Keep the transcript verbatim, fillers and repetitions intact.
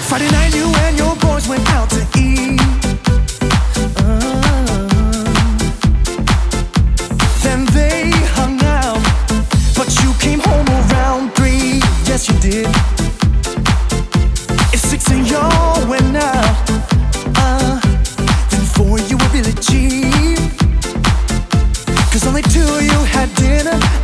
Friday night you and your boys went out to eat. uh, Then they hung out, but you came home around three. Yes you did. If six of y'all went out, uh, then four you were really cheap. Cause only two of you had dinner